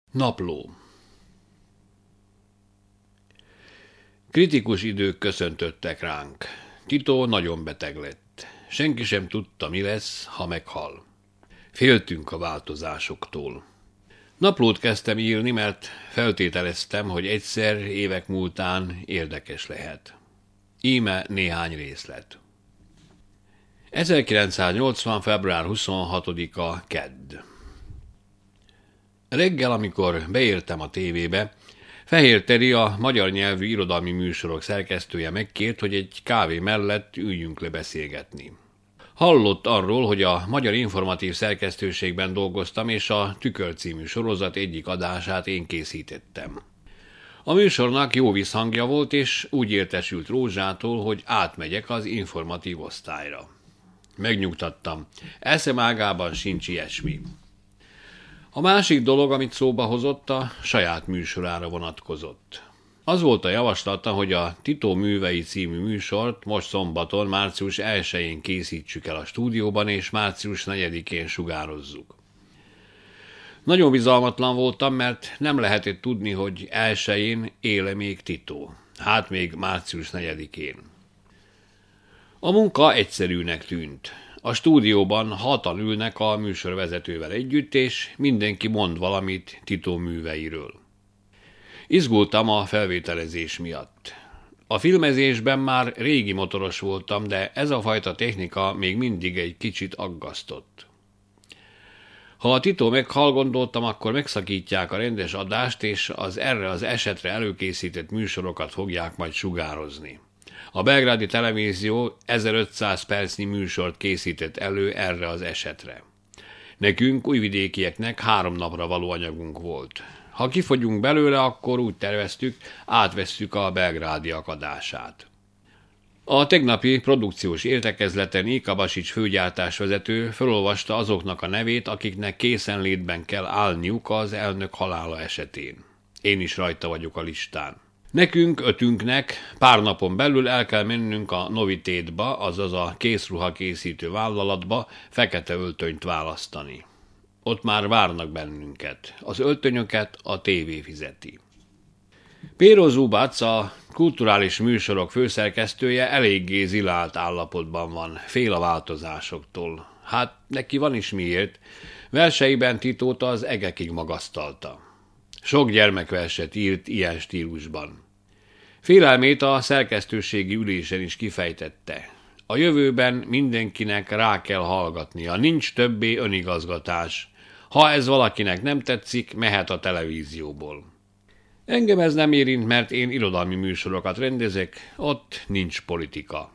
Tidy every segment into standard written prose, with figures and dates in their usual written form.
Napló. Kritikus idők köszöntöttek ránk. Tito nagyon beteg lett. Senki sem tudta, mi lesz, ha meghal. Féltünk a változásoktól. Naplót kezdtem írni, mert feltételeztem, hogy egyszer évek múltán érdekes lehet. Íme néhány részlet. 1980. február 26-a kedd. Reggel, amikor beértem a tévébe, Fehér Teri, a magyar nyelvű irodalmi műsorok szerkesztője megkért, hogy egy kávé mellett üljünk le beszélgetni. Hallott arról, hogy a Magyar Informatív Szerkesztőségben dolgoztam, és a Tükör című sorozat egyik adását én készítettem. A műsornak jó visszhangja volt, és úgy értesült Rózsától, hogy átmegyek az informatív osztályra. Megnyugtattam, eszem ágában sincs ilyesmi. A másik dolog, amit szóba hozott, a saját műsorára vonatkozott. Az volt a javaslata, hogy a Tito művei című műsort most szombaton, március 1-én készítsük el a stúdióban, és március 4-én sugározzuk. Nagyon bizalmatlan voltam, mert nem lehetett tudni, hogy 1-én éle még Tito, hát még március 4-én. A munka egyszerűnek tűnt. A stúdióban 6-an ülnek a műsorvezetővel együtt, és mindenki mond valamit Tito műveiről. Izgultam a felvételezés miatt. A filmezésben már régi motoros voltam, de ez a fajta technika még mindig egy kicsit aggasztott. Ha a Tito meghal, gondoltam, akkor megszakítják a rendes adást, és az erre az esetre előkészített műsorokat fogják majd sugározni. A belgrádi televízió 1500 percnyi műsort készített elő erre az esetre. Nekünk, újvidékieknek 3 napra való anyagunk volt. Ha kifogyunk belőle, akkor úgy terveztük, átvesszük a belgrádiak adását. A tegnapi produkciós értekezleten Ika Basics főgyártásvezető felolvasta azoknak a nevét, akiknek készenlétben kell állniuk az elnök halála esetén. Én is rajta vagyok a listán. Nekünk 5-ünknek pár napon belül el kell mennünk a Novitétba, azaz a készruha készítő vállalatba fekete öltönyt választani. Ott már várnak bennünket. Az öltönyöket a tévé fizeti. Péro Zubac, a kulturális műsorok főszerkesztője, eléggé zilált állapotban van, fél a változásoktól. Hát neki van is miért. Verseiben Titót az egekig magasztalta. Sok gyermekverset írt ilyen stílusban. Félelmét a szerkesztőségi ülésen is kifejtette. A jövőben mindenkinek rá kell hallgatnia, nincs többé önigazgatás. Ha ez valakinek nem tetszik, mehet a televízióból. Engem ez nem érint, mert én irodalmi műsorokat rendezek, ott nincs politika.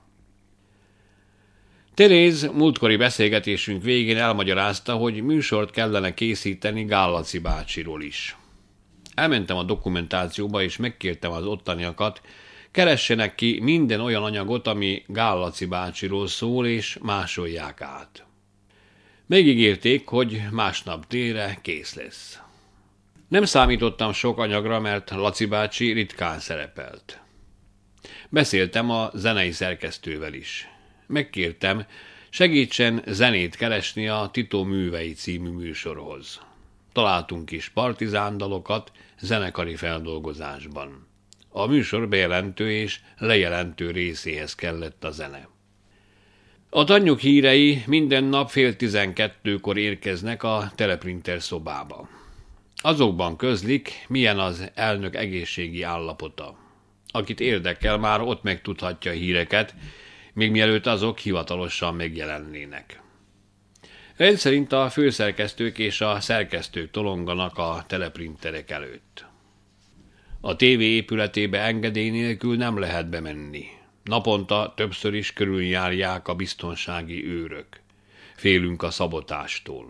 Teréz múltkori beszélgetésünk végén elmagyarázta, hogy műsort kellene készíteni Gállaci bácsiról is. Elmentem a dokumentációba, és megkértem az ottaniakat, keressenek ki minden olyan anyagot, ami Gállaci bácsiról szól, és másolják át. Megígérték, hogy másnap délre kész lesz. Nem számítottam sok anyagra, mert Laci bácsi ritkán szerepelt. Beszéltem a zenei szerkesztővel is. Megkértem, segítsen zenét keresni a Tito művei című műsorhoz. Találtunk is partizándalokat zenekari feldolgozásban. A műsor bejelentő és lejelentő részéhez kellett a zene. A tannyuk hírei minden nap 11:30-kor érkeznek a teleprinter szobába. Azokban közlik, milyen az elnök egészségi állapota. Akit érdekel, már ott megtudhatja a híreket, még mielőtt azok hivatalosan megjelennének. Rendszerint a főszerkesztők és a szerkesztők tolonganak a teleprinterek előtt. A tévé épületébe engedély nélkül nem lehet bemenni. Naponta többször is körüljárják a biztonsági őrök. Félünk a szabotástól.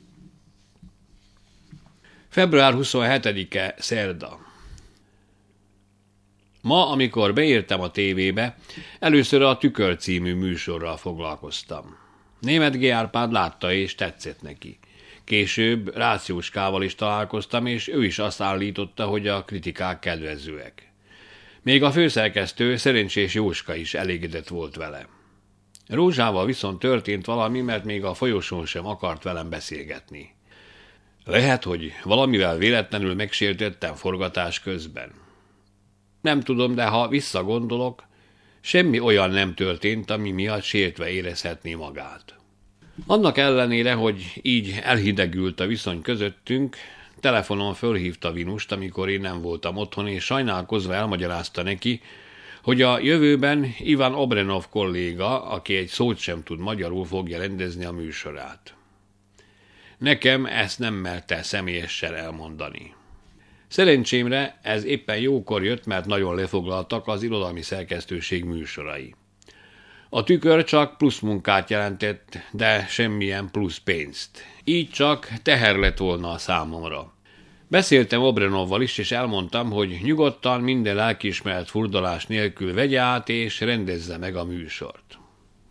Február 27-e szerda. Ma, amikor beértem a tévébe, először a Tükör című műsorral foglalkoztam. Németh G. Árpád látta és tetszett neki. Később Rácz-Jóskával is találkoztam, és ő is azt állította, hogy a kritikák kedvezőek. Még a főszerkesztő, Szerencsés Jóska is elégedett volt vele. Rózsával viszont történt valami, mert még a folyosón sem akart velem beszélgetni. Lehet, hogy valamivel véletlenül megsértettem forgatás közben. Nem tudom, de ha visszagondolok, semmi olyan nem történt, ami miatt sértve érezhetné magát. Annak ellenére, hogy így elhidegült a viszony közöttünk, telefonon fölhívta Vinust, amikor én nem voltam otthon, és sajnálkozva elmagyarázta neki, hogy a jövőben Ivan Obrenov kolléga, aki egy szót sem tud magyarul, fogja rendezni a műsorát. Nekem ezt nem merte személyesen elmondani. Szerencsémre ez éppen jókor jött, mert nagyon lefoglaltak az irodalmi szerkesztőség műsorai. A tükör csak plusz munkát jelentett, de semmilyen plusz pénzt. Így csak teher lett volna a számomra. Beszéltem Obrenovval is, és elmondtam, hogy nyugodtan, minden lelkiismeret furdalás nélkül vegye át, és rendezze meg a műsort.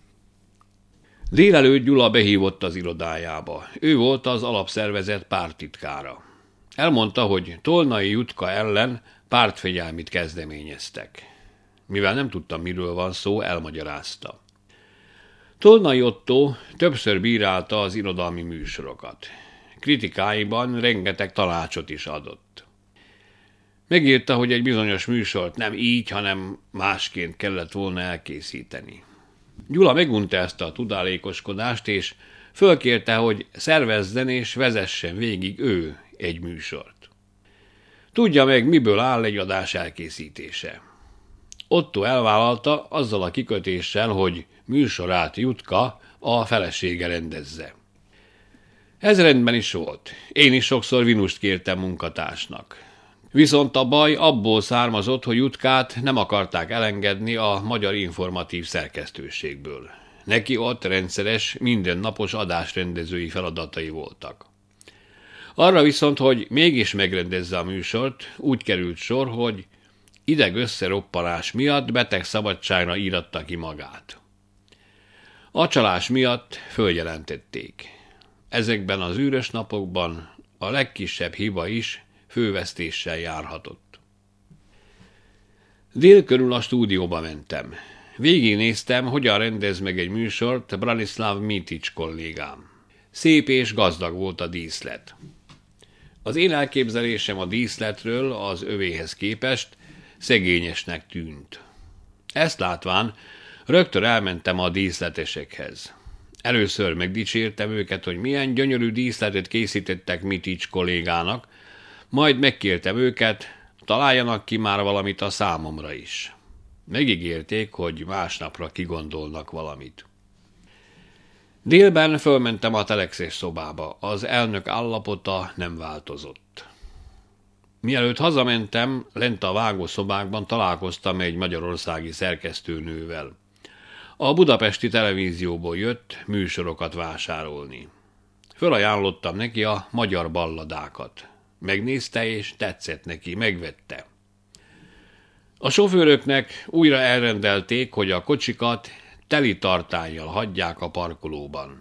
Délelőtt Gyula behívott az irodájába. Ő volt az alapszervezet párttitkára. Elmondta, hogy Tolnai Jutka ellen pártfegyelmit kezdeményeztek. Mivel nem tudtam, miről van szó, elmagyarázta. Tolnai Ottó többször bírálta az irodalmi műsorokat. Kritikáiban rengeteg tanácsot is adott. Megírta, hogy egy bizonyos műsort nem így, hanem másként kellett volna elkészíteni. Gyula megunta ezt a tudálékoskodást, és fölkérte, hogy szervezzen és vezessen végig ő egy műsort. Tudja meg, miből áll egy adás elkészítése. Otto elvállalta azzal a kikötéssel, hogy műsorát Jutka a felesége rendezze. Ez rendben is volt. Én is sokszor Vinust kértem munkatársnak. Viszont a baj abból származott, hogy Jutkát nem akarták elengedni a Magyar Informatív Szerkesztőségből. Neki ott rendszeres, mindennapos adásrendezői feladatai voltak. Arra viszont, hogy mégis megrendezze a műsort, úgy került sor, hogy ideg-összeroppanás miatt betegszabadságra íratta ki magát. A csalás miatt följelentették. Ezekben az üres napokban a legkisebb hiba is fővesztéssel járhatott. Dél körül a stúdióba mentem. Végignéztem, hogyan rendez meg egy műsort Branislav Mitics kollégám. Szép és gazdag volt a díszlet. Az én elképzelésem a díszletről az övéhez képest szegényesnek tűnt. Ezt látván rögtön elmentem a díszletesekhez. Először megdicsértem őket, hogy milyen gyönyörű díszletet készítettek Mitics kollégának, majd megkértem őket, találjanak ki már valamit a számomra is. Megígérték, hogy másnapra kigondolnak valamit. Délben fölmentem a telexes szobába, az elnök állapota nem változott. Mielőtt hazamentem, lent a vágószobákban találkoztam egy magyarországi szerkesztőnővel. A budapesti televízióból jött műsorokat vásárolni. Fölajánlottam neki a magyar balladákat. Megnézte és tetszett neki, megvette. A sofőröknek újra elrendelték, hogy a kocsikat teli tartállyal hagyják a parkolóban.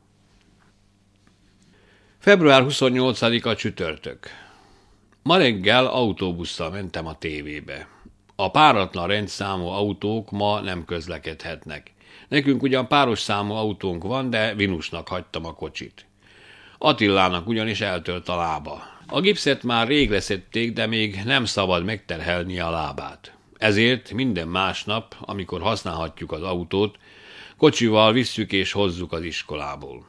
Február 28-a csütörtök. Ma reggel autóbusszal mentem a tévébe. A páratlan rendszámú autók ma nem közlekedhetnek. Nekünk ugyan páros számú autónk van, de Vinusnak hagytam a kocsit. Attilának ugyanis eltört a lába. A gipszet már rég leszették, de még nem szabad megterhelni a lábát. Ezért minden másnap, amikor használhatjuk az autót, kocsival visszük és hozzuk az iskolából.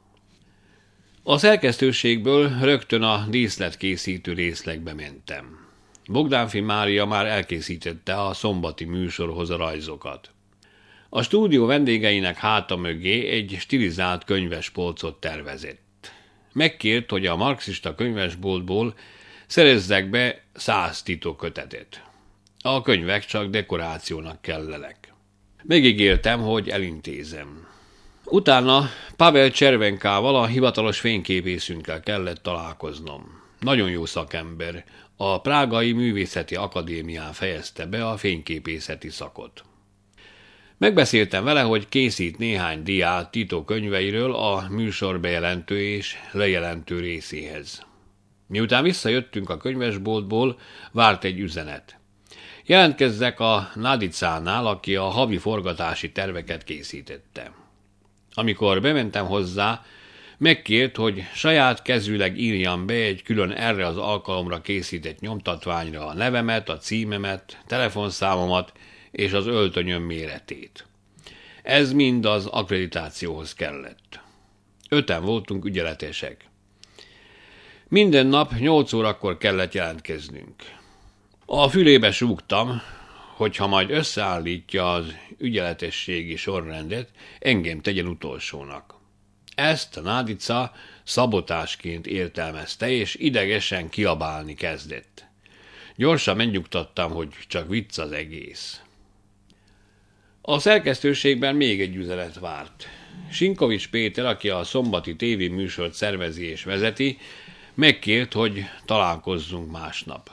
A szerkesztőségből rögtön a díszletkészítő részlegbe mentem. Bogdánfi Mária már elkészítette a szombati műsorhoz a rajzokat. A stúdió vendégeinek háta mögé egy stilizált könyvespolcot tervezett. Megkért, hogy a marxista könyvesboltból szerezzek be 100 titokkötetet. A könyvek csak dekorációnak kellenek. Megígértem, hogy elintézem. Utána Pavel Cservenkával, a hivatalos fényképészünkkel kellett találkoznom. Nagyon jó szakember. A Prágai Művészeti Akadémián fejezte be a fényképészeti szakot. Megbeszéltem vele, hogy készít néhány diát Tito könyveiről a műsor bejelentő és lejelentő részéhez. Miután visszajöttünk a könyvesboltból, várt egy üzenet. Jelentkezzek a Nadicánál, aki a havi forgatási terveket készítette. Amikor bementem hozzá, Megkért, hogy saját kezűleg írjam be egy külön erre az alkalomra készített nyomtatványra a nevemet, a címemet, telefonszámomat és az öltönyöm méretét. Ez mind az akkreditációhoz kellett. 5-en voltunk ügyeletesek. Minden nap 8 órakor kellett jelentkeznünk. A fülébe súgtam, hogy ha majd összeállítja az ügyeletességi sorrendet, engem tegyen utolsónak. Ezt a Nádica szabotásként értelmezte, és idegesen kiabálni kezdett. Gyorsan megnyugtattam, hogy csak vicc az egész. A szerkesztőségben még egy üzenet várt. Sinkovics Péter, aki a szombati tévéműsort szervezi és vezeti, megkért, hogy találkozzunk másnap.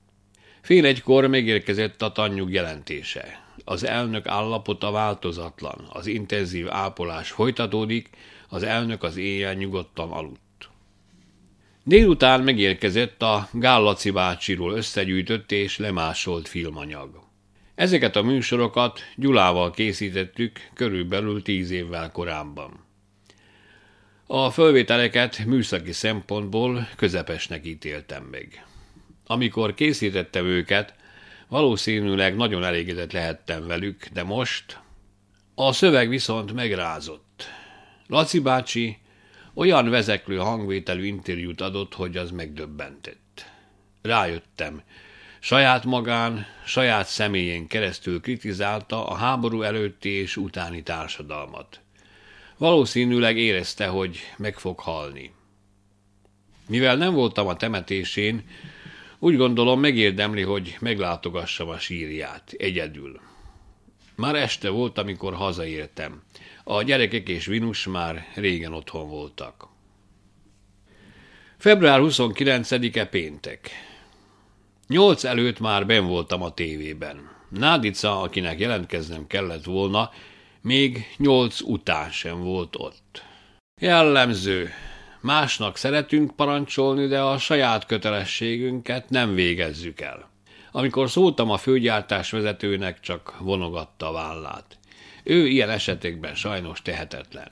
1:30 megérkezett a tannyug jelentése. Az elnök állapota változatlan, az intenzív ápolás folytatódik, az elnök az éjjel nyugodtan aludt. Délután megérkezett a Gál Laci bácsiról összegyűjtött és lemásolt filmanyag. Ezeket a műsorokat Gyulával készítettük körülbelül 10 évvel korábban. A fölvételeket műszaki szempontból közepesnek ítéltem meg. Amikor készítettem őket, valószínűleg nagyon elégedett lehettem velük, de most a szöveg viszont megrázott. Laci bácsi olyan vezeklő hangvételű interjút adott, hogy az megdöbbentett. Rájöttem, saját magán, saját személyén keresztül kritizálta a háború előtti és utáni társadalmat. Valószínűleg érezte, hogy meg fog halni. Mivel nem voltam a temetésén, úgy gondolom megérdemli, hogy meglátogassam a sírját, egyedül. Már este volt, amikor hazaértem. A gyerekek és Vinus már régen otthon voltak. Február 29-e péntek. 8 előtt már benn voltam a tévében. Nádica, akinek jelentkeznem kellett volna, még 8 után sem volt ott. Jellemző. Másnak szeretünk parancsolni, de a saját kötelességünket nem végezzük el. Amikor szóltam a főgyártás vezetőnek, csak vonogatta a vállát. Ő ilyen esetekben sajnos tehetetlen.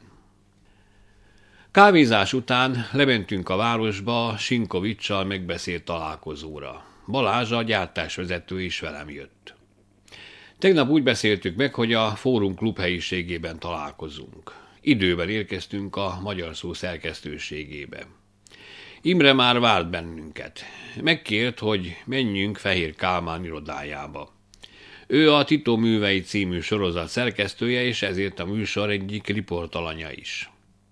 Kávézás után lementünk a városba a Sinkovics-sal megbeszélt találkozóra. Balázs, a gyártásvezető is velem jött. Tegnap úgy beszéltük meg, hogy a Fórum Klub helyiségében találkozunk. Időben érkeztünk a Magyar Szó szerkesztőségébe. Imre már várt bennünket. Megkért, hogy menjünk Fehér Kálmán irodájába. Ő a Tito művei című sorozat szerkesztője, és ezért a műsor egyik riportalanya is.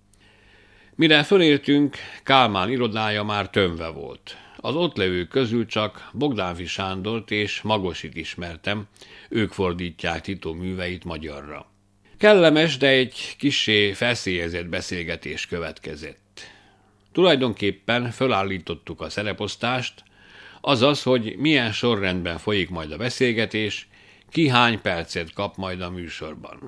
Mire fölértünk, Kálmán irodája már tömve volt. Az ott levők közül csak Bogdánfi Sándort és Magosit ismertem, ők fordítják Tito műveit magyarra. Kellemes, de egy kissé feszélyezett beszélgetés következett. Tulajdonképpen fölállítottuk a szereposztást, azaz, hogy milyen sorrendben folyik majd a beszélgetés, ki hány percet kap majd a műsorban.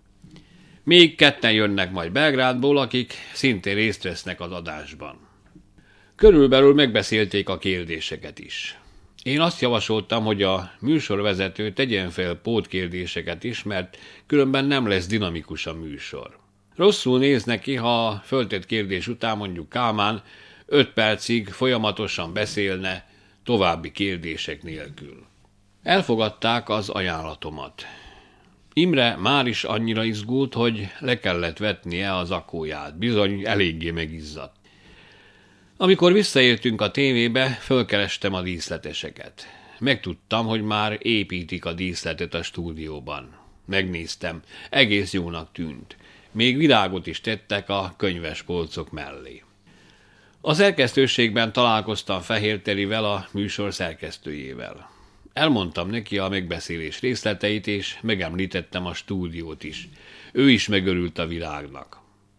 Még 2 jönnek majd Belgrádból, akik szintén részt vesznek az adásban. Körülbelül megbeszélték a kérdéseket is. Én azt javasoltam, hogy a műsorvezető tegyen fel pótkérdéseket is, mert különben nem lesz dinamikus a műsor. Rosszul néz neki, ha a föltett kérdés után mondjuk Kálmán 5 percig folyamatosan beszélne további kérdések nélkül. Elfogadták az ajánlatomat. Imre már is annyira izgult, hogy le kellett vetnie az akóját, bizony eléggé megizzadt. Amikor visszaértünk a tévébe, fölkerestem a díszleteseket. Megtudtam, hogy már építik a díszletet a stúdióban. Megnéztem, egész jónak tűnt. Még virágot is tettek a könyvespolcok mellé. A szerkesztőségben találkoztam Fehér Terivel, a műsor szerkesztőjével. Elmondtam neki a megbeszélés részleteit, és megemlítettem a stúdiót is. Ő is megörült a virágnak.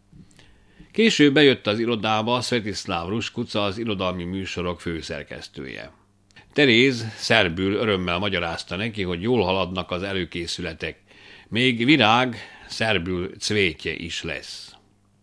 Később bejött az irodába Svetislav Ruskuca, az irodalmi műsorok főszerkesztője. Teréz szerbül örömmel magyarázta neki, hogy jól haladnak az előkészületek. Még virág szerbül cvétje is lesz.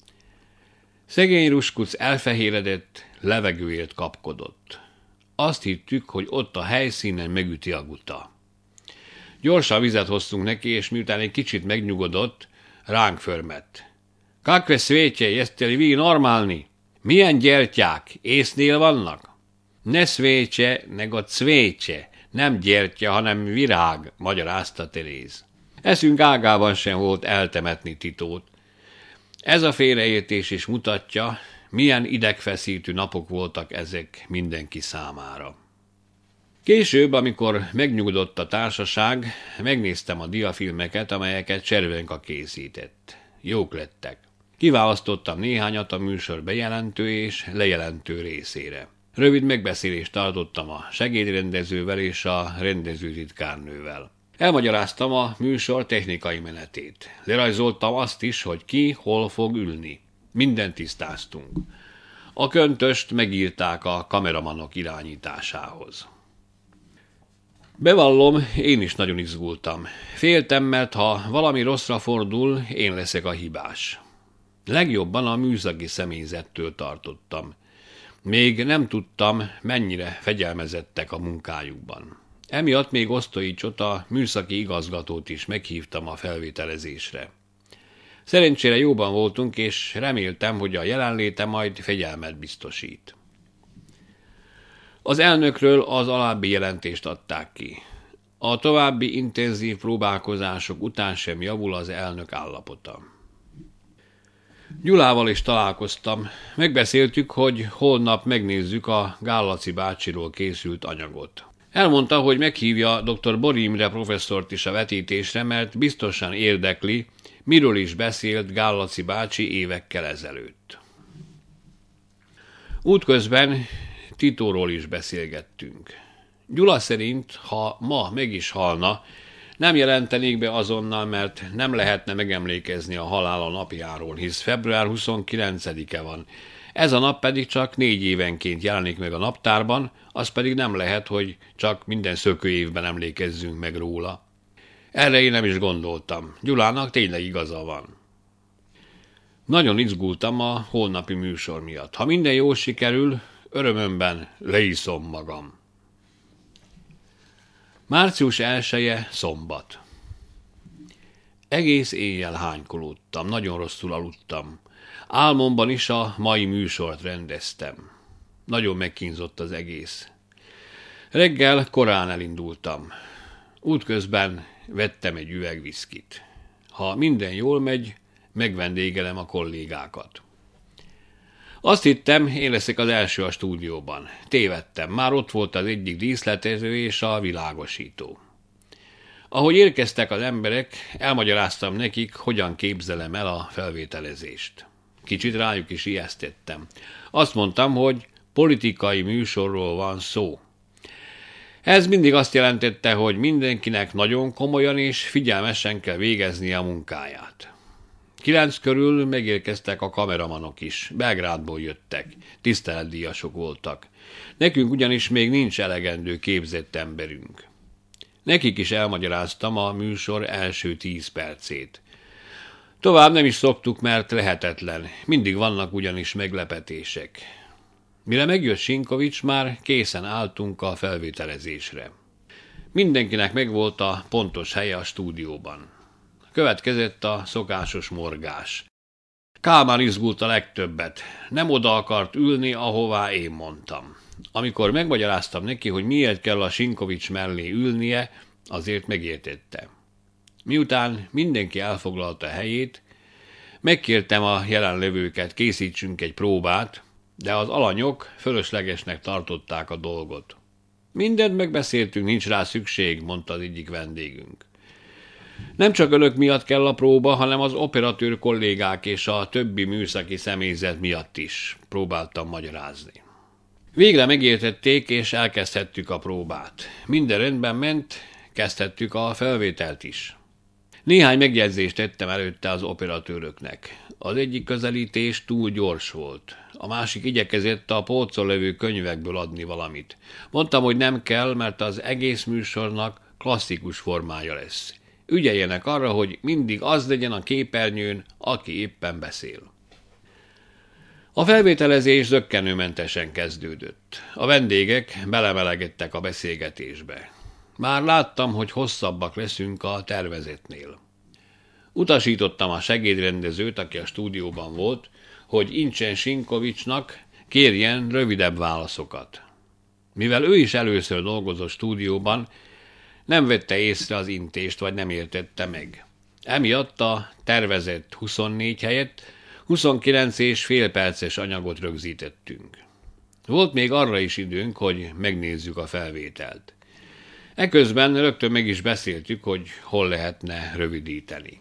Szegény Ruskuc elfehéredett, levegőért kapkodott. Azt hittük, hogy ott a helyszínen megüti a guta. Gyorsan vizet hoztunk neki, és miután egy kicsit megnyugodott, ránk förmett. Kakve szvétje, jeste li vi normálni? Milyen gyertyák? Észnél vannak? Ne szvétse, nego cvétse. Nem gyertya, hanem virág, magyarázta Teréz. Eszünk ágában sem volt eltemetni Titót. Ez a félreértés is mutatja, milyen idegfeszítő napok voltak ezek mindenki számára. Később, amikor megnyugodott a társaság, megnéztem a diafilmeket, amelyeket Cservenka készített. Jók lettek. Kiválasztottam néhányat a műsor bejelentő és lejelentő részére. Rövid megbeszélést tartottam a segédrendezővel és a rendezőtitkárnővel. Elmagyaráztam a műsor technikai menetét. Lerajzoltam azt is, hogy ki hol fog ülni. Mindent tisztáztunk. A köntöst megírták a kameramanok irányításához. Bevallom, én is nagyon izgultam. Féltem, mert ha valami rosszra fordul, én leszek a hibás. Legjobban a műszaki személyzettől tartottam. Még nem tudtam, mennyire fegyelmezettek a munkájukban. Emiatt még Osztoicsot, a műszaki igazgatót is meghívtam a felvételezésre. Szerencsére jóban voltunk, és reméltem, hogy a jelenléte majd fegyelmet biztosít. Az elnökről az alábbi jelentést adták ki. A további intenzív próbálkozások után sem javul az elnök állapota. Gyulával is találkoztam. Megbeszéltük, hogy holnap megnézzük a Gállaci bácsiról készült anyagot. Elmondta, hogy meghívja dr. Bori Imre professzort is a vetítésre, mert biztosan érdekli, miről is beszélt Gállaci bácsi évekkel ezelőtt. Útközben Titóról is beszélgettünk. Gyula szerint, ha ma meg is halna, nem jelentenék be azonnal, mert nem lehetne megemlékezni a halála napjáról, hisz február 29-e van. Ez a nap pedig csak 4 évenként jelenik meg a naptárban, az pedig nem lehet, hogy csak minden szökőévben emlékezzünk meg róla. Erre én nem is gondoltam. Gyulának tényleg igaza van. Nagyon izgultam a holnapi műsor miatt. Ha minden jól sikerül, örömömben leiszom magam. Március 1-e szombat. Egész éjjel hánykolódtam, nagyon rosszul aludtam. Álmomban is a mai műsort rendeztem. Nagyon megkínzott az egész. Reggel korán elindultam. Útközben vettem egy üveg viszkit. Ha minden jól megy, megvendégelem a kollégákat. Azt hittem, én leszek az első a stúdióban. Tévedtem, már ott volt az egyik díszletező és a világosító. Ahogy érkeztek az emberek, elmagyaráztam nekik, hogyan képzelem el a felvételezést. Kicsit rájuk is ijesztettem. Azt mondtam, hogy politikai műsorról van szó. Ez mindig azt jelentette, hogy mindenkinek nagyon komolyan és figyelmesen kell végeznie a munkáját. 9 körül megérkeztek a kameramanok is, Belgrádból jöttek, tiszteletdíjasok voltak. Nekünk ugyanis még nincs elegendő képzett emberünk. Nekik is elmagyaráztam a műsor első 10 percét. Tovább nem is szoktuk, mert lehetetlen, mindig vannak ugyanis meglepetések. Mire megjött Sinkovics, már készen álltunk a felvételezésre. Mindenkinek megvolt a pontos helye a stúdióban. Következett a szokásos morgás. Kálmán izgult a legtöbbet. Nem oda akart ülni, ahová én mondtam. Amikor megmagyaráztam neki, hogy miért kell a Sinkovics mellé ülnie, azért megértette. Miután mindenki elfoglalta a helyét, megkértem a jelenlevőket, készítsünk egy próbát, de az alanyok fölöslegesnek tartották a dolgot. Mindent megbeszéltünk, nincs rá szükség, mondta az egyik vendégünk. Nem csak önök miatt kell a próba, hanem az operatőr kollégák és a többi műszaki személyzet miatt is, próbáltam magyarázni. Végre megértették, és elkezdhettük a próbát. Minden rendben ment, kezdhettük a felvételt is. Néhány megjegyzést tettem előtte az operatőröknek. Az egyik közelítés túl gyors volt. A másik igyekezett a polcon levő könyvekből adni valamit. Mondtam, hogy nem kell, mert az egész műsornak klasszikus formája lesz. Ügyeljenek arra, hogy mindig az legyen a képernyőn, aki éppen beszél. A felvételezés zökkenőmentesen kezdődött. A vendégek belemelegedtek a beszélgetésbe. Már láttam, hogy hosszabbak leszünk a tervezetnél. Utasítottam a segédrendezőt, aki a stúdióban volt, hogy Incsen Sinkovicsnak kérjen rövidebb válaszokat. Mivel ő is először dolgozott stúdióban, nem vette észre az intést, vagy nem értette meg. Emiatt a tervezett 24 helyett 29 és fél perces anyagot rögzítettünk. Volt még arra is időnk, hogy megnézzük a felvételt. Eközben rögtön meg is beszéltük, hogy hol lehetne rövidíteni.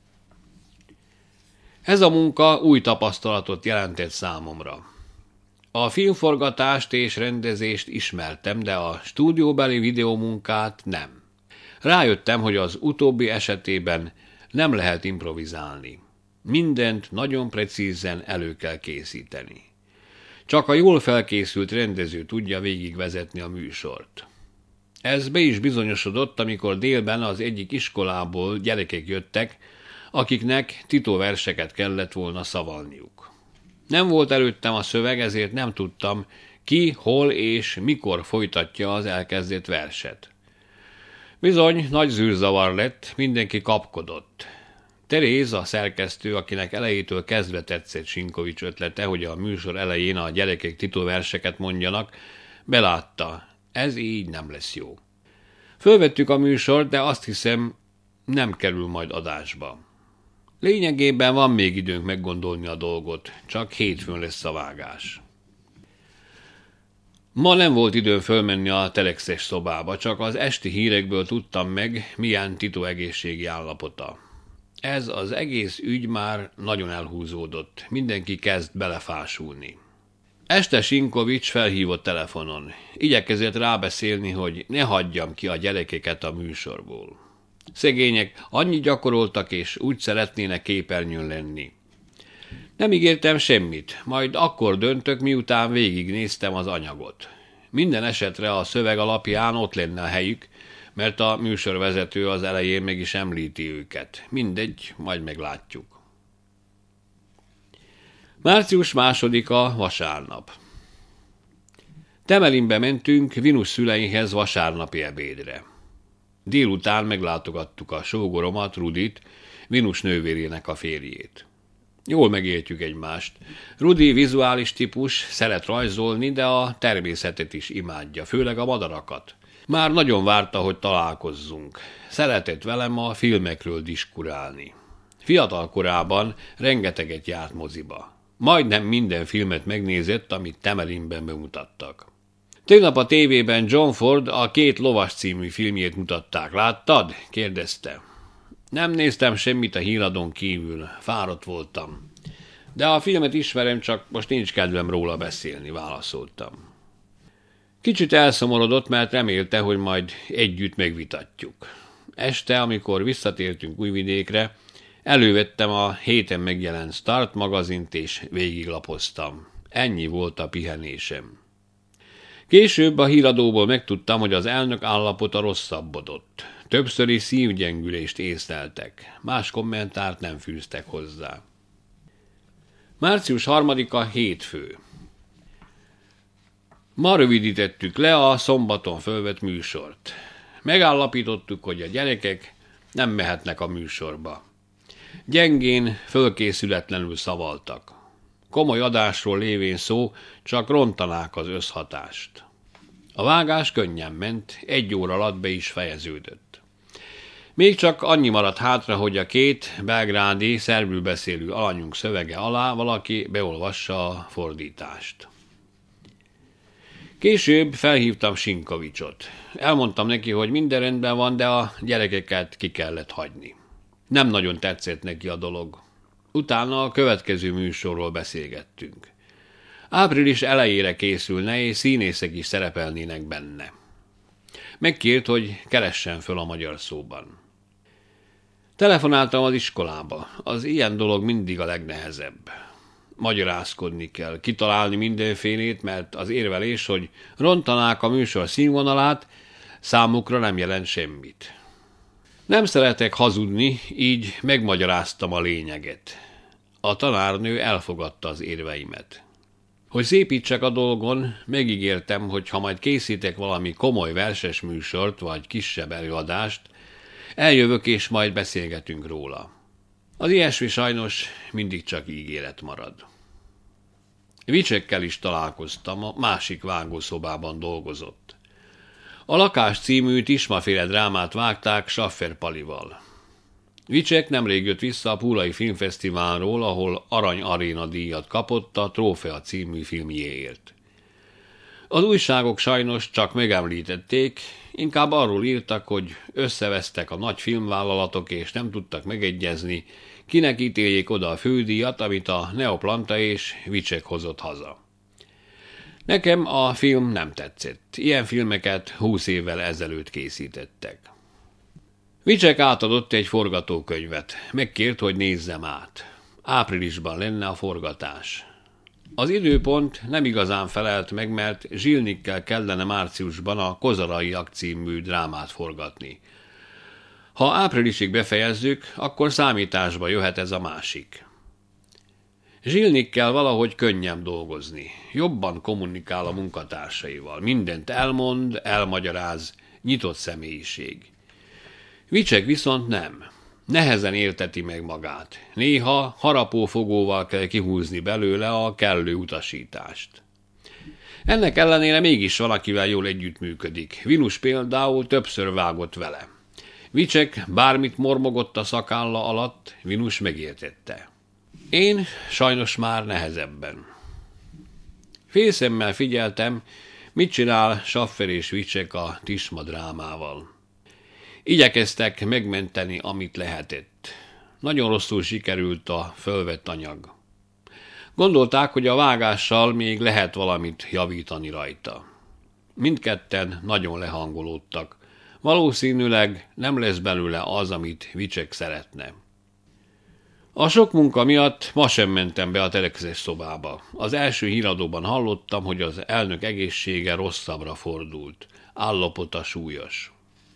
Ez a munka új tapasztalatot jelentett számomra. A filmforgatást és rendezést ismertem, de a stúdióbeli videómunkát nem. Rájöttem, hogy az utóbbi esetében nem lehet improvizálni. Mindent nagyon precízen elő kell készíteni. Csak a jól felkészült rendező tudja végigvezetni a műsort. Ez be is bizonyosodott, amikor délben az egyik iskolából gyerekek jöttek, akiknek titóverseket kellett volna szavalniuk. Nem volt előttem a szöveg, ezért nem tudtam, ki, hol és mikor folytatja az elkezdett verset. Bizony, nagy zűrzavar lett, mindenki kapkodott. Teréz, a szerkesztő, akinek elejétől kezdve tetszett Sinkovics ötlete, hogy a műsor elején a gyerekek titóverseket mondjanak, belátta, ez így nem lesz jó. Fölvettük a műsort, de azt hiszem, nem kerül majd adásba. Lényegében van még időnk meggondolni a dolgot, csak hétfőn lesz a vágás. Ma nem volt időm fölmenni a telexes szobába, csak az esti hírekből tudtam meg, milyen Tito egészségi állapota. Ez az egész ügy már nagyon elhúzódott, mindenki kezd belefásulni. Este Sinkovics felhívott telefonon. Igyekezett rábeszélni, hogy ne hagyjam ki a gyerekeket a műsorból. Szegények annyit gyakoroltak, és úgy szeretnének képernyőn lenni. Nem ígértem semmit, majd akkor döntök, miután végignéztem az anyagot. Minden esetre a szöveg alapján ott lenne a helyük, mert a műsorvezető az elején meg is említi őket. Mindegy, majd meglátjuk. Március 2-a vasárnap. Temelinbe mentünk Vinus szüleihez vasárnapi ebédre. Délután meglátogattuk a sógoromat, Rudit, Vinus nővérének a férjét. Jól megértjük egymást. Rudi vizuális típus, szeret rajzolni, de a természetet is imádja, főleg a madarakat. Már nagyon várta, hogy találkozzunk. Szeretett velem a filmekről diskurálni. Fiatal korában rengeteget járt moziba. Majdnem minden filmet megnézett, amit Temelinben bemutattak. Tegnap a tévében John Ford a 2 lovas című filmjét mutatták. Láttad? Kérdezte. Nem néztem semmit a híradón kívül, fáradt voltam. De a filmet ismerem, csak most nincs kedvem róla beszélni, válaszoltam. Kicsit elszomorodott, mert remélte, hogy majd együtt megvitatjuk. Este, amikor visszatértünk Újvidékre, elővettem a héten megjelent Start magazint, és végiglapoztam. Ennyi volt a pihenésem. Később a híradóból megtudtam, hogy az elnök állapota rosszabbodott. Többszöri szívgyengülést észleltek. Más kommentárt nem fűztek hozzá. Március 3-a hétfő. Ma rövidítettük le a szombaton fölvett műsort. Megállapítottuk, hogy a gyerekek nem mehetnek a műsorba. Gyengén, fölkészületlenül szavaltak. Komoly adásról lévén szó, csak rontanák az összhatást. A vágás könnyen ment, 1 óra alatt be is fejeződött. Még csak annyi maradt hátra, hogy a 2 belgrádi, szerbül beszélő alanyunk szövege alá valaki beolvassa a fordítást. Később felhívtam Sinkovicsot. Elmondtam neki, hogy minden rendben van, de a gyerekeket ki kellett hagyni. Nem nagyon tetszett neki a dolog. Utána a következő műsorról beszélgettünk. Április elejére készülne, és színészek is szerepelnének benne. Megkért, hogy keressen föl a Magyar Szóban. Telefonáltam az iskolába. Az ilyen dolog mindig a legnehezebb. Magyarázkodni kell, kitalálni mindenfélét, mert az érvelés, hogy rontanák a műsor színvonalát, számukra nem jelent semmit. Nem szeretek hazudni, így megmagyaráztam a lényeget. A tanárnő elfogadta az érveimet. Hogy szépítsek a dolgon, megígértem, hogy ha majd készítek valami komoly verses műsort vagy kisebb előadást, eljövök és majd beszélgetünk róla. Az ilyesmi sajnos mindig csak ígéret marad. Vicsekkel is találkoztam, a másik vágószobában dolgozott. A Lakás című Tisma-féle drámát vágták Schaffer Palival. Vicsek nemrég jött vissza a Pulai Filmfesztiválról, ahol Arany Aréna díjat kapott a Trófea című filmjéért. Az újságok sajnos csak megemlítették, inkább arról írtak, hogy összevesztek a nagy filmvállalatok és nem tudtak megegyezni, kinek ítéljék oda a fődíjat, amit a Neoplanta és Vicsek hozott haza. Nekem a film nem tetszett. Ilyen filmeket 20 évvel ezelőtt készítettek. Vicsek átadott egy forgatókönyvet. Megkért, hogy nézzem át. Áprilisban lenne a forgatás. Az időpont nem igazán felelt meg, mert Zsilnikkel kellene márciusban a Kozaraiak című drámát forgatni. Ha áprilisig befejezzük, akkor számításba jöhet ez a másik. Zsilnikkel valahogy könnyebb dolgozni. Jobban kommunikál a munkatársaival. Mindent elmond, elmagyaráz, nyitott személyiség. Vicsek viszont nem. Nehezen érteti meg magát. Néha harapófogóval kell kihúzni belőle a kellő utasítást. Ennek ellenére mégis valakivel jól együttműködik. Vinus például többször vágott vele. Vicsek bármit mormogott a szakálla alatt, Vinus megértette. Én sajnos már nehezebben. Félszemmel figyeltem, mit csinál Schaffer és Vicsek a Tisma drámával. Igyekeztek megmenteni, amit lehetett. Nagyon rosszul sikerült a fölvett anyag. Gondolták, hogy a vágással még lehet valamit javítani rajta. Mindketten nagyon lehangolódtak. Valószínűleg nem lesz belőle az, amit Vicsek szeretne. A sok munka miatt ma sem mentem be a telexes szobába. Az első híradóban hallottam, hogy az elnök egészsége rosszabbra fordult. Állapota súlyos.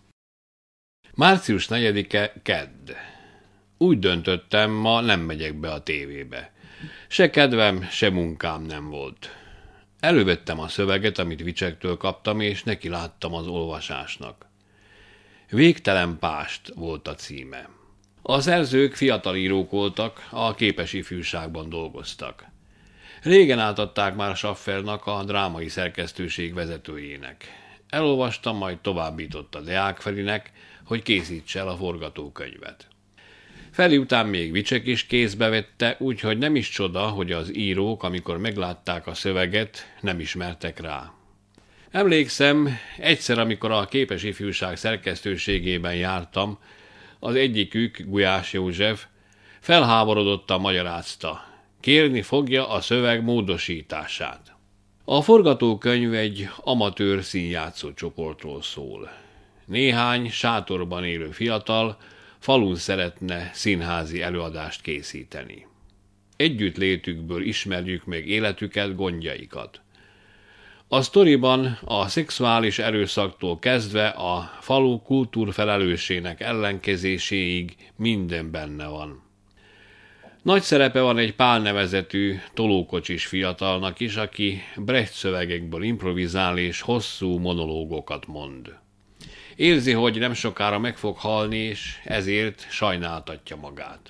Március 4-e kedd. Úgy döntöttem, ma nem megyek be a tévébe. Se kedvem, se munkám nem volt. Elővettem a szöveget, amit Vicsektől kaptam, és neki láttam az olvasásnak. Végtelen pást volt a címe. A szerzők fiatal írók voltak, a Képes Ifjúságban dolgoztak. Régen átadták már Schaffernak, a drámai szerkesztőség vezetőjének. Elolvastam, majd továbbította Deák Ferinek, hogy készítse el a forgatókönyvet. Feri után még Vicsek is kézbe vette, úgyhogy nem is csoda, hogy az írók, amikor meglátták a szöveget, nem ismertek rá. Emlékszem, egyszer, amikor a Képes Ifjúság szerkesztőségében jártam, az egyikük, Gulyás József, felháborodottan magyarázta. Kérni fogja a szöveg módosítását. A forgatókönyv egy amatőr színjátszó csoportról szól. Néhány sátorban élő fiatal falun szeretne színházi előadást készíteni. Együttlétükből ismerjük meg életüket, gondjaikat. A sztoriban a szexuális erőszaktól kezdve a falu kultúrfelelősének ellenkezéséig minden benne van. Nagy szerepe van egy Pál nevezetű tolókocsis fiatalnak is, aki Brecht szövegekből improvizál és hosszú monológokat mond. Érzi, hogy nem sokára meg fog halni, és ezért sajnáltatja magát.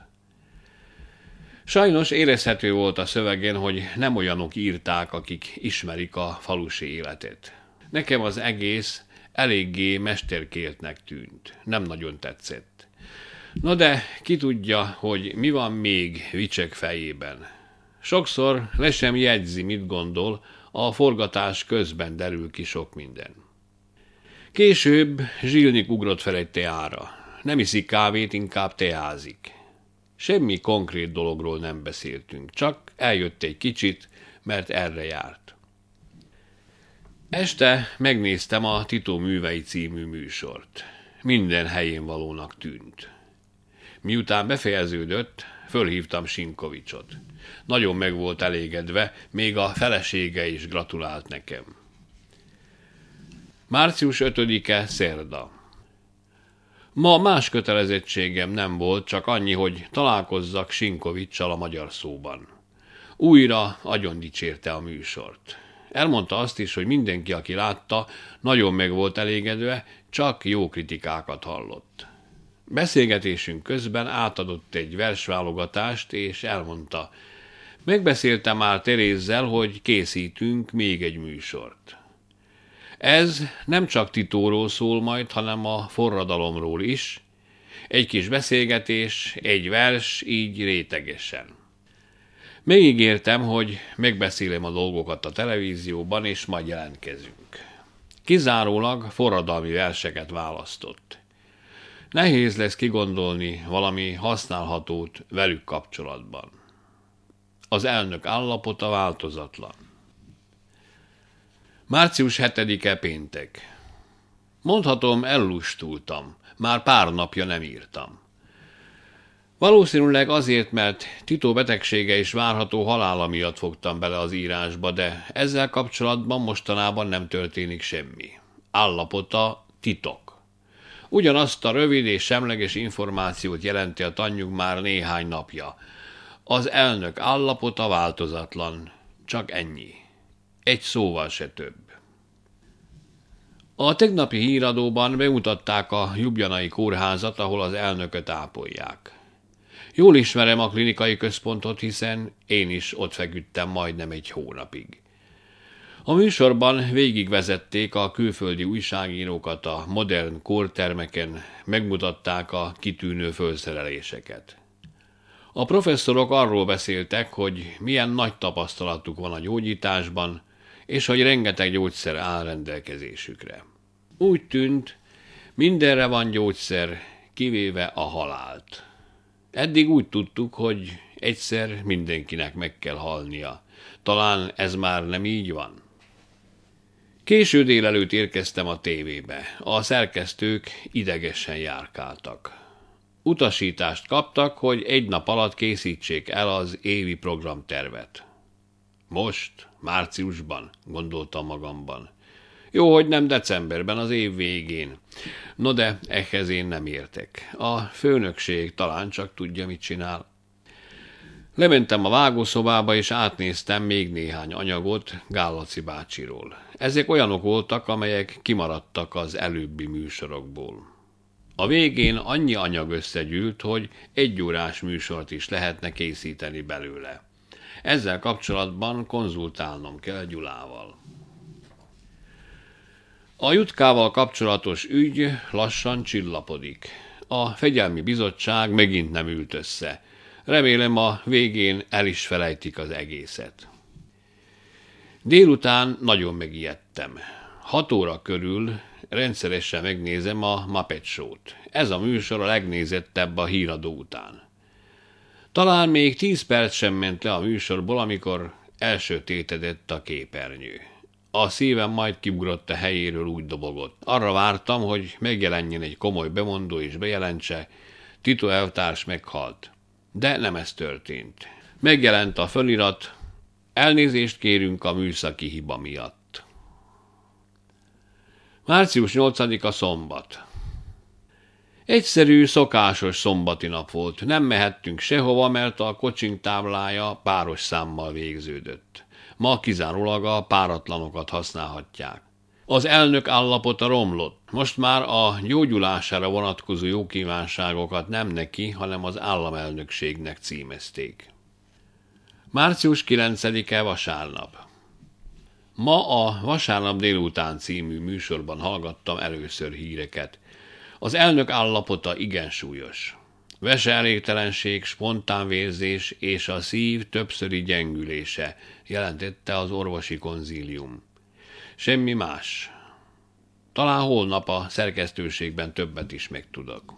Sajnos érezhető volt a szövegen, hogy nem olyanok írták, akik ismerik a falusi életet. Nekem az egész eléggé mesterkéltnek tűnt. Nem nagyon tetszett. No de ki tudja, hogy mi van még Vicsek fejében. Sokszor le sem jegyzi, mit gondol, a forgatás közben derül ki sok minden. Később Zsilnik ugrott fel egy teára. Nem iszik kávét, inkább teázik. Semmi konkrét dologról nem beszéltünk, csak eljött egy kicsit, mert erre járt. Este megnéztem a Tito művei című műsort. Minden helyén valónak tűnt. Miután befejeződött, fölhívtam Sinkovicsot. Nagyon meg volt elégedve, még a felesége is gratulált nekem. Március 5-e szerda. Ma más kötelezettségem nem volt, csak annyi, hogy találkozzak Sinkovicssal a Magyar Szóban. Újra agyon dicsérte a műsort. Elmondta azt is, hogy mindenki, aki látta, nagyon meg volt elégedve, csak jó kritikákat hallott. Beszélgetésünk közben átadott egy versválogatást, és elmondta: megbeszéltem már Terézzel, hogy készítünk még egy műsort. Ez nem csak Titóról szól majd, hanem a forradalomról is. Egy kis beszélgetés, egy vers, így rétegesen. Megígértem, hogy megbeszélem a dolgokat a televízióban, és majd jelentkezünk. Kizárólag forradalmi verseket választott. Nehéz lesz kigondolni valami használhatót velük kapcsolatban. Az elnök állapota változatlan. Március 7-e péntek. Mondhatom, ellustultam. Már pár napja nem írtam. Valószínűleg azért, mert Tito betegsége és várható halála miatt fogtam bele az írásba, de ezzel kapcsolatban mostanában nem történik semmi. Állapota titok. Ugyanazt a rövid és semleges információt jelenti a tannyug már néhány napja. Az elnök állapota változatlan. Csak ennyi. Egy szóval se több. A tegnapi híradóban bemutatták a Ljubljanai kórházat, ahol az elnököt ápolják. Jól ismerem a klinikai központot, hiszen én is ott feküdtem majdnem egy hónapig. A műsorban végigvezették a külföldi újságírókat a modern kórtermeken, megmutatták a kitűnő felszereléseket. A professzorok arról beszéltek, hogy milyen nagy tapasztalatuk van a gyógyításban, és hogy rengeteg gyógyszer áll rendelkezésükre. Úgy tűnt, mindenre van gyógyszer, kivéve a halált. Eddig úgy tudtuk, hogy egyszer mindenkinek meg kell halnia. Talán ez már nem így van. Késő délelőtt érkeztem a tévébe. A szerkesztők idegesen járkáltak. Utasítást kaptak, hogy egy nap alatt készítsék el az évi programtervet. Most, márciusban, gondoltam magamban. Jó, hogy nem decemberben, az év végén. No de ehhez én nem értek. A főnökség talán csak tudja, mit csinál. Lementem a vágószobába, és átnéztem még néhány anyagot Gállaci bácsiról. Ezek olyanok voltak, amelyek kimaradtak az előbbi műsorokból. A végén annyi anyag összegyűlt, hogy 1 órás műsort is lehetne készíteni belőle. Ezzel kapcsolatban konzultálnom kell Gyulával. A Jutkával kapcsolatos ügy lassan csillapodik. A fegyelmi bizottság megint nem ült össze. Remélem, a végén el is felejtik az egészet. Délután nagyon megijedtem. 6 óra körül rendszeresen megnézem a Muppet Show-t. Ez a műsor a legnézettebb a híradó után. Talán még 10 perc sem ment le a műsorból, amikor elsötétedett a képernyő. A szívem majd kiugrott a helyéről, úgy dobogott. Arra vártam, hogy megjelenjen egy komoly bemondó és bejelentse, Tito elvtárs meghalt. De nem ez történt. Megjelent a fölirat, elnézést kérünk a műszaki hiba miatt. Március 8-a szombat. Egyszerű, szokásos szombati nap volt. Nem mehettünk sehova, mert a kocsink táblája páros számmal végződött. Ma kizárólag a páratlanokat használhatják. Az elnök állapota romlott. Most már a gyógyulására vonatkozó jókívánságokat nem neki, hanem az államelnökségnek címezték. Március 9-e vasárnap. Ma a Vasárnap délután című műsorban hallgattam először híreket. Az elnök állapota igen súlyos. Veseelégtelenség, spontánvérzés és a szív többszöri gyengülése, jelentette az orvosi konzílium. Semmi más. Talán holnap a szerkesztőségben többet is megtudok.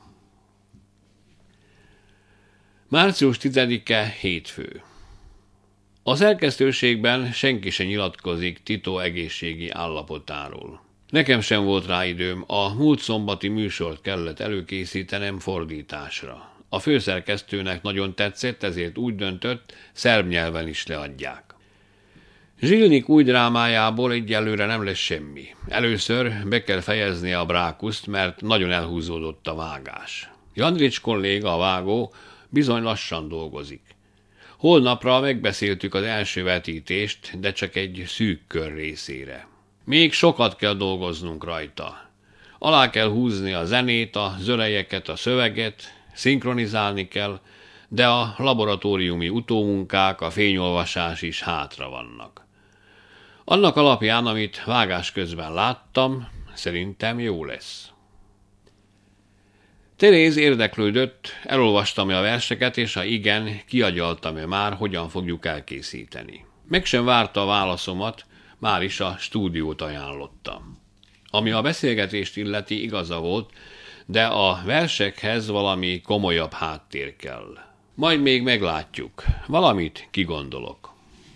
Március 10-e hétfő. A szerkesztőségben senki sem nyilatkozik Tito egészségi állapotáról. Nekem sem volt rá időm, a múlt szombati műsort kellett előkészítenem fordításra. A főszerkesztőnek nagyon tetszett, ezért úgy döntött, szerb nyelven is leadják. Zsilnik új drámájából egyelőre nem lesz semmi. Először be kell fejezni a Brákuszt, mert nagyon elhúzódott a vágás. Jandrics kolléga, a vágó, bizony lassan dolgozik. Holnapra megbeszéltük az első vetítést, de csak egy szűk kör részére. Még sokat kell dolgoznunk rajta. Alá kell húzni a zenét, a zörejeket, a szöveget, szinkronizálni kell, de a laboratóriumi utómunkák, a fényolvasás is hátra vannak. Annak alapján, amit vágás közben láttam, szerintem jó lesz. Teréz érdeklődött, elolvastam-e a verseket, és ha igen, kiagyaltam-e már, hogyan fogjuk elkészíteni. Meg sem várta a válaszomat, már is a stúdiót ajánlotta. Ami a beszélgetést illeti, igaza volt, de a versekhez valami komolyabb háttér kell. Majd még meglátjuk, valamit kigondolok.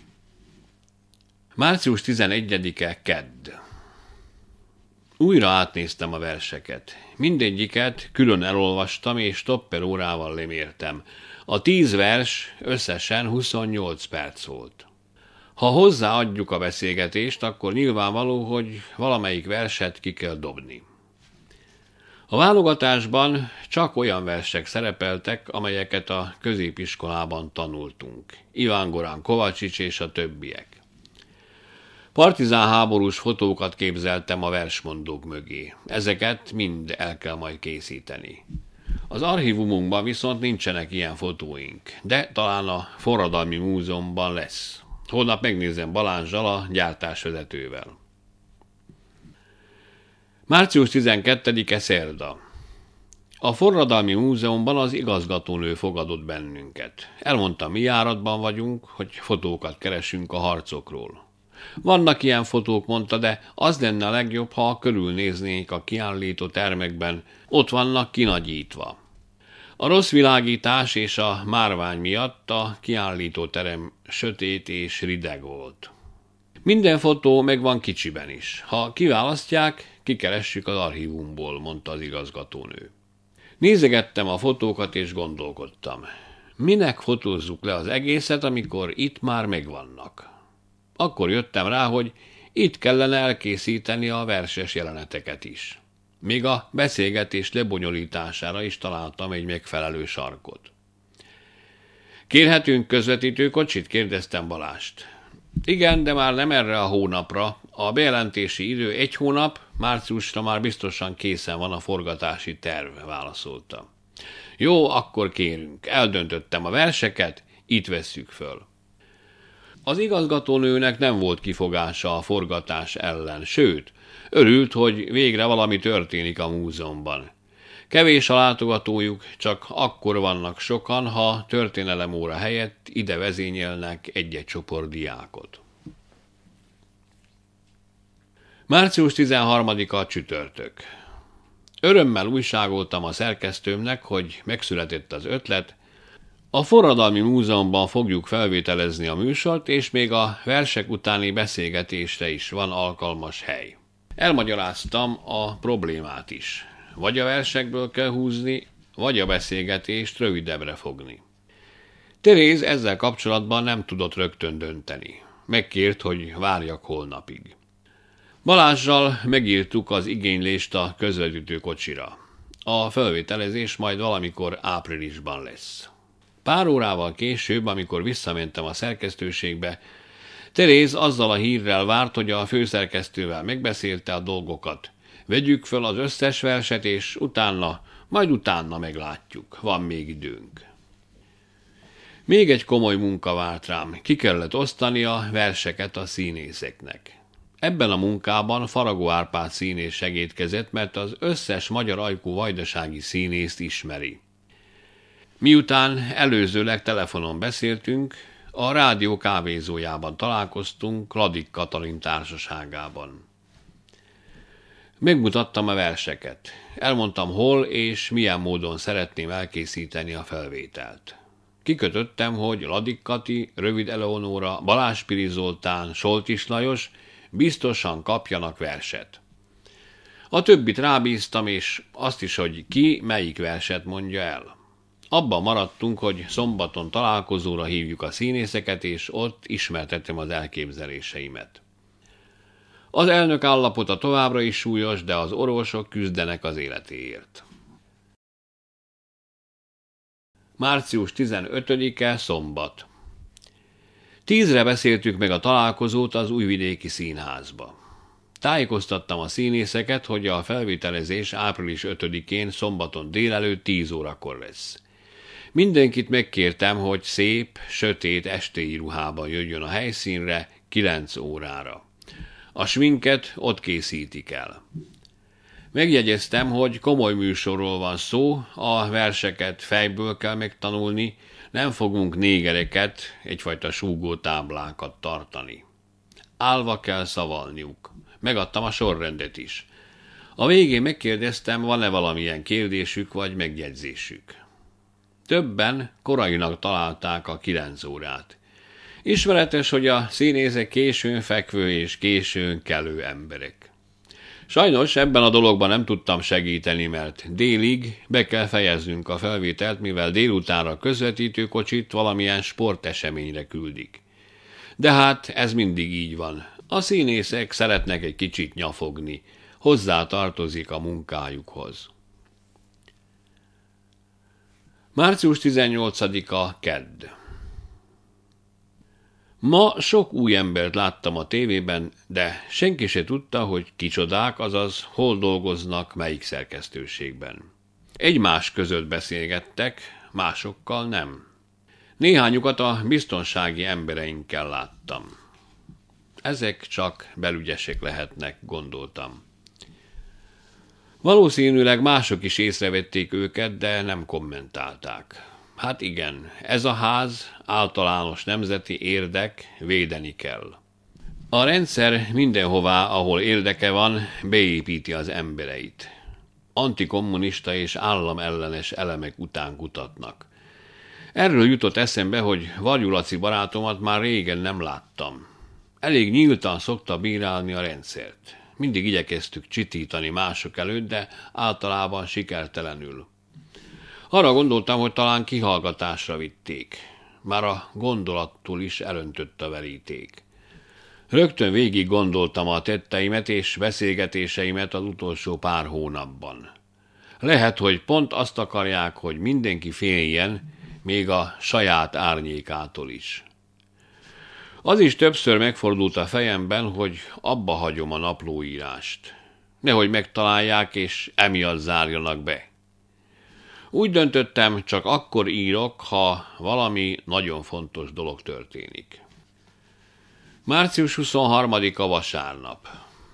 Március 11-e kedd. Újra átnéztem a verseket. Mindegyiket külön elolvastam, és stopper órával lemértem. A 10 vers összesen 28 perc volt. Ha hozzáadjuk a beszélgetést, akkor nyilvánvaló, hogy valamelyik verset ki kell dobni. A válogatásban csak olyan versek szerepeltek, amelyeket a középiskolában tanultunk. Iván Goran Kovácsics és a többiek. Partizán háborús fotókat képzeltem a versmondók mögé. Ezeket mind el kell majd készíteni. Az archívumunkban viszont nincsenek ilyen fotóink, de talán a Forradalmi Múzeumban lesz. Holnap megnézem Balázssal, a gyártásvezetővel. Március 12-e szerda. A Forradalmi Múzeumban az igazgatónő fogadott bennünket. Elmondta, mi járatban vagyunk, hogy fotókat keresünk a harcokról. Vannak ilyen fotók, mondta, de az lenne a legjobb, ha körülnéznénk a kiállító termekben, ott vannak kinagyítva. A rossz világítás és a márvány miatt a kiállítóterem sötét és rideg volt. Minden fotó megvan kicsiben is. Ha kiválasztják, kikeressük az archívumból, mondta az igazgatónő. Nézegettem a fotókat és gondolkodtam. Minek fotózzuk le az egészet, amikor itt már megvannak? Akkor jöttem rá, hogy itt kellene elkészíteni a verses jeleneteket is. Még a beszélgetés lebonyolítására is találtam egy megfelelő sarkot. Kérhetünk közvetítőkocsit? Kérdeztem Balást. Igen, de már nem erre a hónapra. A bejelentési idő 1 hónap, márciusra már biztosan készen van a forgatási terv, válaszolta. Jó, akkor kérünk. Eldöntöttem a verseket, itt vesszük föl. Az igazgatónőnek nem volt kifogása a forgatás ellen, sőt, örült, hogy végre valami történik a múzeumban. Kevés a látogatójuk, csak akkor vannak sokan, ha történelemóra helyett ide vezényelnek egy-egy csoport diákot. Március 13-a csütörtök. Örömmel újságoltam a szerkesztőmnek, hogy megszületett az ötlet, a Forradalmi Múzeumban fogjuk felvételezni a műsort, és még a versek utáni beszélgetésre is van alkalmas hely. Elmagyaráztam a problémát is. Vagy a versekből kell húzni, vagy a beszélgetést rövidebbre fogni. Teréz ezzel kapcsolatban nem tudott rögtön dönteni. Megkért, hogy várjak holnapig. Balázssal megírtuk az igénylést a közvetítő kocsira. A felvételezés majd valamikor áprilisban lesz. Pár órával később, amikor visszamentem a szerkesztőségbe, Teréz azzal a hírrel várt, hogy a főszerkesztővel megbeszélte a dolgokat. Vegyük föl az összes verset, és utána meglátjuk. Van még időnk. Még egy komoly munka várt rám. Ki kellett osztani a verseket a színészeknek. Ebben a munkában Faragó Árpád színész segédkezett, mert az összes magyar ajkú vajdasági színészt ismeri. Miután előzőleg telefonon beszéltünk, a rádió kávézójában találkoztunk Ladik Katalin társaságában. Megmutattam a verseket. Elmondtam, hol és milyen módon szeretném elkészíteni a felvételt. Kikötöttem, hogy Ladik Kati, Rövid Eleonóra, Balázs Piri Zoltán, Soltis Lajos biztosan kapjanak verset. A többit rábíztam, és azt is, hogy ki melyik verset mondja el. Abban maradtunk, hogy szombaton találkozóra hívjuk a színészeket, és ott ismertettem az elképzeléseimet. Az elnök állapota továbbra is súlyos, de az orvosok küzdenek az életéért. Március 15-e szombat. 10-re beszéltük meg a találkozót az Újvidéki Színházba. Tájékoztattam a színészeket, hogy a felvételezés április 5-én szombaton délelőtt 10 órakor lesz. Mindenkit megkértem, hogy szép, sötét estéi ruhában jöjjön a helyszínre 9 órára. A sminket ott készítik el. Megjegyeztem, hogy komoly műsorról van szó, a verseket fejből kell megtanulni, nem fogunk négereket, egyfajta súgótáblákat tartani. Állva kell szavalniuk. Megadtam a sorrendet is. A végén megkérdeztem, van-e valamilyen kérdésük vagy megjegyzésük. Többen korainak találták a 9 órát. Ismeretes, hogy a színészek későn fekvő és későn kelő emberek. Sajnos ebben a dologban nem tudtam segíteni, mert délig be kell fejeznünk a felvételt, mivel délutánra közvetítőkocsit valamilyen sporteseményre küldik. De hát ez mindig így van. A színészek szeretnek egy kicsit nyafogni, hozzá tartozik a munkájukhoz. Március 18-a kedd. Ma sok új embert láttam a tévében, de senki se tudta, hogy kicsodák, azaz hol dolgoznak, melyik szerkesztőségben. Egymás között beszélgettek, másokkal nem. Néhányukat a biztonsági embereinkkel láttam. Ezek csak belügyesek lehetnek, gondoltam. Valószínűleg mások is észrevették őket, de nem kommentálták. Hát igen, ez a ház általános nemzeti érdek, védeni kell. A rendszer mindenhová, ahol érdeke van, beépíti az embereit. Antikommunista és államellenes elemek után kutatnak. Erről jutott eszembe, hogy Varjú Laci barátomat már régen nem láttam. Elég nyíltan szokta bírálni a rendszert. Mindig igyekeztük csitítani mások előtt, de általában sikertelenül. Arra gondoltam, hogy talán kihallgatásra vitték. Már a gondolattól is elöntött a veríték. Rögtön végig gondoltam a tetteimet és beszélgetéseimet az utolsó pár hónapban. Lehet, hogy pont azt akarják, hogy mindenki féljen, még a saját árnyékától is. Az is többször megfordult a fejemben, hogy abba hagyom a naplóírást. Nehogy megtalálják, és emiatt zárjanak be. Úgy döntöttem, csak akkor írok, ha valami nagyon fontos dolog történik. Március 23-a vasárnap.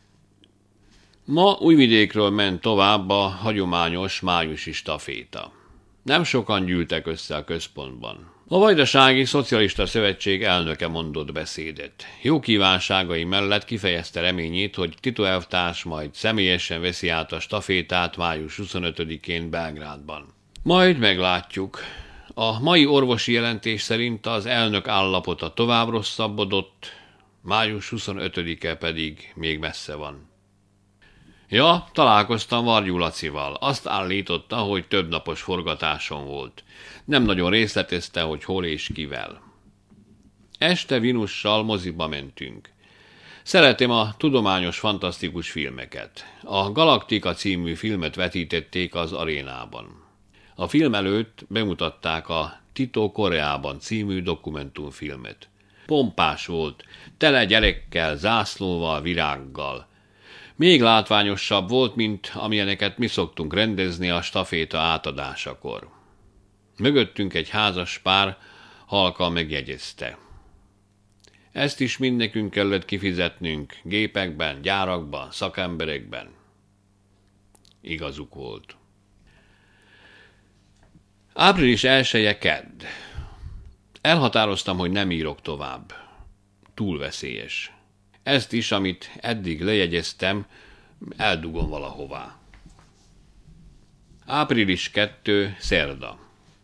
Ma Újvidékről ment tovább a hagyományos májusi staféta. Nem sokan gyűltek össze a központban. A Vajdasági Szocialista Szövetség elnöke mondott beszédet. Jó kívánságai mellett kifejezte reményét, hogy Tito elvtárs majd személyesen veszi át a stafétát május 25-én Belgrádban. Majd meglátjuk. A mai orvosi jelentés szerint az elnök állapota tovább rosszabbodott, május 25-e pedig még messze van. Ja, találkoztam Varjú Lacival. Azt állította, hogy több napos forgatáson volt. Nem nagyon részletezte, hogy hol és kivel. Este Vinussal moziba mentünk. Szeretem a tudományos fantasztikus filmeket. A Galaktika című filmet vetítették az arénában. A film előtt bemutatták a Tito Koreában című dokumentumfilmet. Pompás volt, tele gyerekkel, zászlóval, virággal. Még látványosabb volt, mint amilyeneket mi szoktunk rendezni a staféta átadásakor. Mögöttünk egy házas pár halkan megjegyezte. Ezt is mind nekünk kellett kifizetnünk, gépekben, gyárakban, szakemberekben. Igazuk volt. Április 1-e kedd. Elhatároztam, hogy nem írok tovább. Túl veszélyes. Ezt is, amit eddig lejegyeztem, eldugom valahová. Április 2. szerda.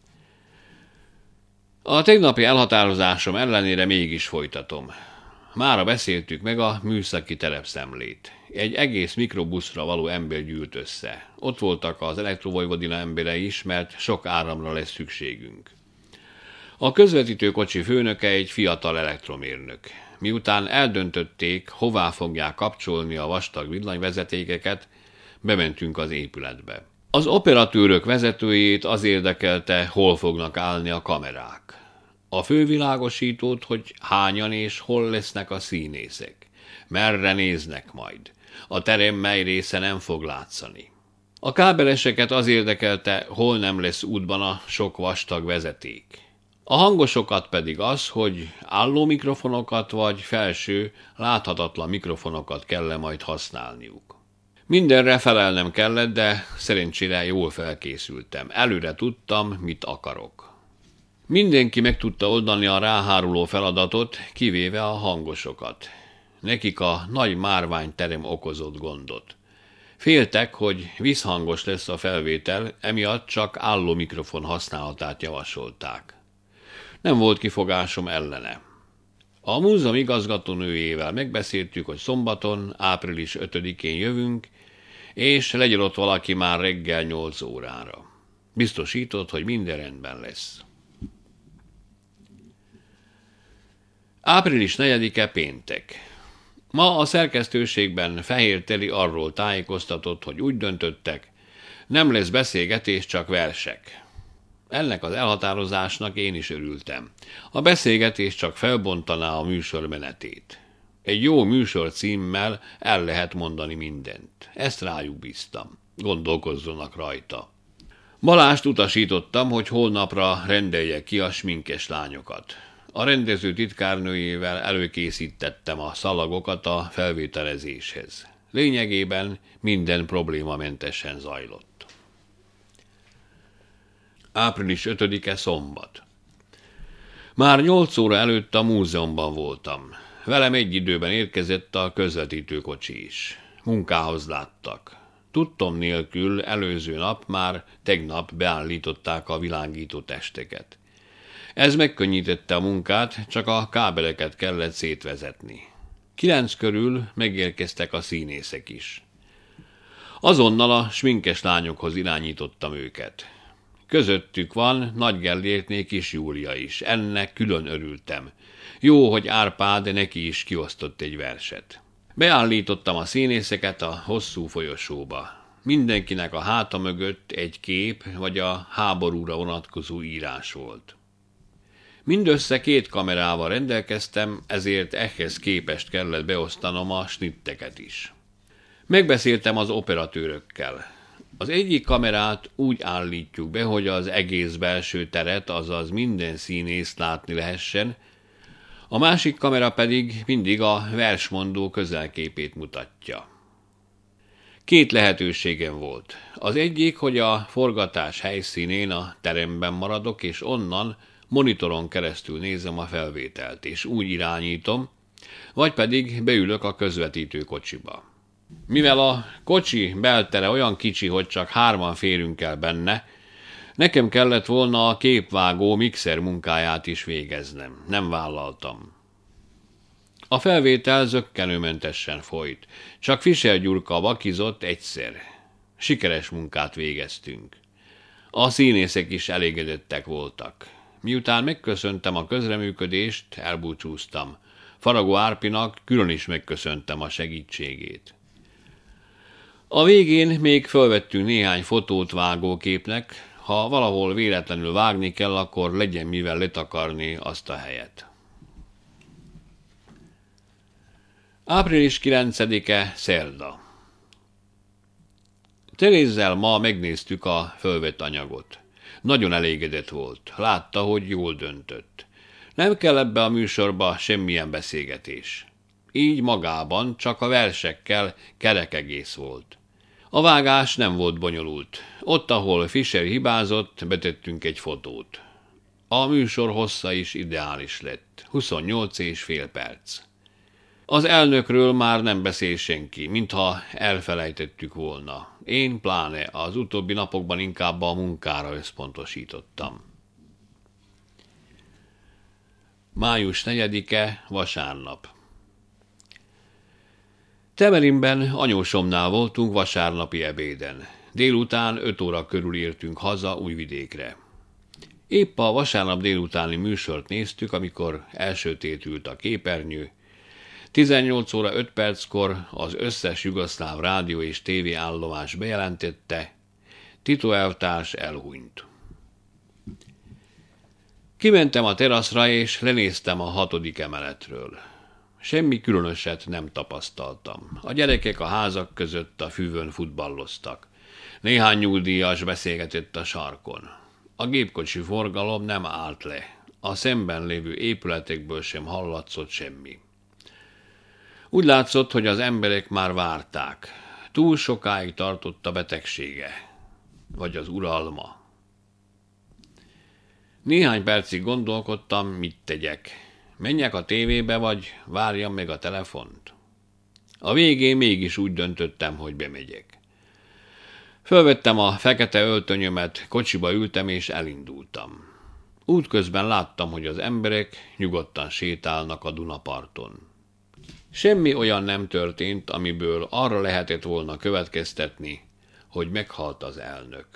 A tegnapi elhatározásom ellenére mégis folytatom. Mára beszéltük meg a műszaki terepszemlét. Egy egész mikrobuszra való ember gyűlt össze. Ott voltak az Elektrovojvodina emberei is, mert sok áramra lesz szükségünk. A közvetítőkocsi főnöke egy fiatal elektromérnök. Miután eldöntötték, hová fogják kapcsolni a vastag villanyvezetékeket, bementünk az épületbe. Az operatőrök vezetőjét az érdekelte, hol fognak állni a kamerák. A fővilágosítót, hogy hányan és hol lesznek a színészek. Merre néznek majd? A terem mely része nem fog látszani? A kábeleseket az érdekelte, hol nem lesz útban a sok vastag vezeték. A hangosokat pedig az, hogy álló mikrofonokat vagy felső, láthatatlan mikrofonokat kell majd használniuk. Mindenre felelnem kellett, de szerencsére jól felkészültem. Előre tudtam, mit akarok. Mindenki meg tudta oldani a ráháruló feladatot, kivéve a hangosokat. Nekik a nagy márványterem okozott gondot. Féltek, hogy visszhangos lesz a felvétel, emiatt csak álló mikrofon használatát javasolták. Nem volt kifogásom ellene. A múzeum igazgatónőjével megbeszéltük, hogy szombaton, április 5-én jövünk, és legyen ott valaki már reggel 8 órára. Biztosított, hogy minden rendben lesz. Április 4-e péntek. Ma a szerkesztőségben Fehér Teri arról tájékoztatott, hogy úgy döntöttek, nem lesz beszélgetés, csak versek. Ennek az elhatározásnak én is örültem. A beszélgetés csak felbontaná a műsor menetét. Egy jó műsor címmel el lehet mondani mindent. Ezt rájuk bíztam. Gondolkozzanak rajta. Balást utasítottam, hogy holnapra rendelje ki a sminkes lányokat. A rendező titkárnőjével előkészítettem a szalagokat a felvételezéshez. Lényegében minden problémamentesen zajlott. Április 5-e szombat. Már 8 óra előtt a múzeumban voltam. Velem egy időben érkezett a közvetítőkocsi is. Munkához láttak. Tudtom nélkül előző nap, már tegnap beállították a világító testeket. Ez megkönnyítette a munkát, csak a kábeleket kellett szétvezetni. 9 körül megérkeztek a színészek is. Azonnal a sminkes lányokhoz irányítottam őket. Közöttük van Nagy Gellértné Kis Júlia is, ennek külön örültem. Jó, hogy Árpád neki is kiosztott egy verset. Beállítottam a színészeket a hosszú folyosóba. Mindenkinek a háta mögött egy kép vagy a háborúra vonatkozó írás volt. Mindössze 2 kamerával rendelkeztem, ezért ehhez képest kellett beosztanom a snitteket is. Megbeszéltem az operatőrökkel. Az egyik kamerát úgy állítjuk be, hogy az egész belső teret, azaz minden színészt látni lehessen, a másik kamera pedig mindig a versmondó közelképét mutatja. 2 lehetőségem volt. Az egyik, hogy a forgatás helyszínén a teremben maradok, és onnan monitoron keresztül nézem a felvételt, és úgy irányítom, vagy pedig beülök a közvetítő kocsiba. Mivel a kocsi beltere olyan kicsi, hogy csak 3-an férünk el benne, nekem kellett volna a képvágó mixer munkáját is végeznem. Nem vállaltam. A felvétel zökkenőmentesen folyt. Csak Fischer Gyurka vakizott egyszer. Sikeres munkát végeztünk. A színészek is elégedettek voltak. Miután megköszöntem a közreműködést, elbúcsúztam. Faragó Árpinak külön is megköszöntem a segítségét. A végén még fölvettünk néhány fotót vágóképnek, ha valahol véletlenül vágni kell, akkor legyen mivel letakarni azt a helyet. Április 9-e szerda. Terézzel ma megnéztük a fölvett anyagot. Nagyon elégedett volt. Látta, hogy jól döntött. Nem kell ebbe a műsorba semmilyen beszélgetés. Így magában csak a versekkel kerek egész volt. A vágás nem volt bonyolult. Ott, ahol Fischer hibázott, betettünk egy fotót. A műsor hossza is ideális lett. 28,5 perc. Az elnökről már nem beszél senki, mintha elfelejtettük volna. Én pláne az utóbbi napokban inkább a munkára összpontosítottam. Május 4-e, vasárnap. Temerinben anyósomnál voltunk vasárnapi ebéden. Délután 5 óra körül értünk haza Újvidékre. Épp a vasárnap délutáni műsort néztük, amikor elsötétült a képernyő. 18 óra 5 perckor az összes jugoszláv rádió és tévé állomás bejelentette, Tito elvtárs elhunyt. Kimentem a teraszra és lenéztem a 6. emeletről. Semmi különöset nem tapasztaltam. A gyerekek a házak között a füvön futballoztak. Néhány nyugdíjas beszélgetett a sarkon. A gépkocsi forgalom nem állt le. A szemben lévő épületekből sem hallatszott semmi. Úgy látszott, hogy az emberek már várták. Túl sokáig tartott a betegsége, vagy az uralma. Néhány percig gondolkodtam, mit tegyek. Menjek a tévébe, vagy várjam meg a telefont? A végén mégis úgy döntöttem, hogy bemegyek. Fölvettem a fekete öltönyömet, kocsiba ültem és elindultam. Útközben láttam, hogy az emberek nyugodtan sétálnak a Dunaparton. Semmi olyan nem történt, amiből arra lehetett volna következtetni, hogy meghalt az elnök.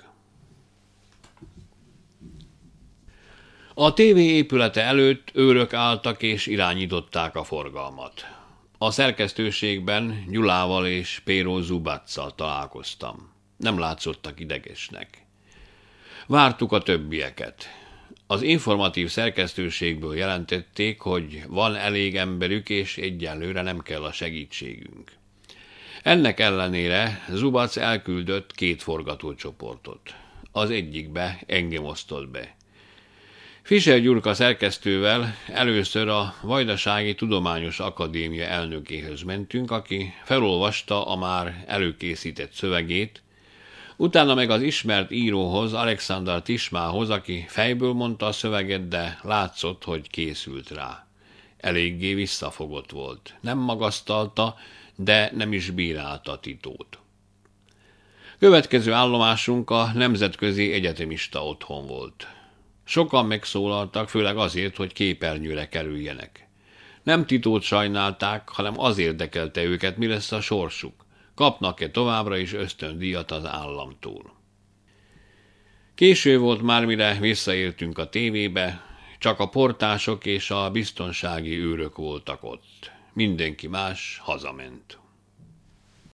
A tévé épülete előtt őrök álltak és irányították a forgalmat. A szerkesztőségben Gyulával és Péró Zubacccal találkoztam. Nem látszottak idegesnek. Vártuk a többieket. Az informatív szerkesztőségből jelentették, hogy van elég emberük, és egyelőre nem kell a segítségünk. Ennek ellenére Zubac elküldött 2 forgatócsoportot. Az egyikbe engem osztott be. Fischer Gyurka szerkesztővel először a Vajdasági Tudományos Akadémia elnökéhez mentünk, aki felolvasta a már előkészített szövegét, utána meg az ismert íróhoz, Alexander Tismához, aki fejből mondta a szöveget, de látszott, hogy készült rá. Eléggé visszafogott volt. Nem magasztalta, de nem is bírálta Titót. Következő állomásunk a Nemzetközi Egyetemista Otthon volt. Sokan megszólaltak, főleg azért, hogy képernyőre kerüljenek. Nem Titót sajnálták, hanem az érdekelte őket, mi lesz a sorsuk. Kapnak-e továbbra is ösztöndíjat az államtól. Késő volt már, mire visszaértünk a tévébe, csak a portások és a biztonsági őrök voltak ott. Mindenki más hazament.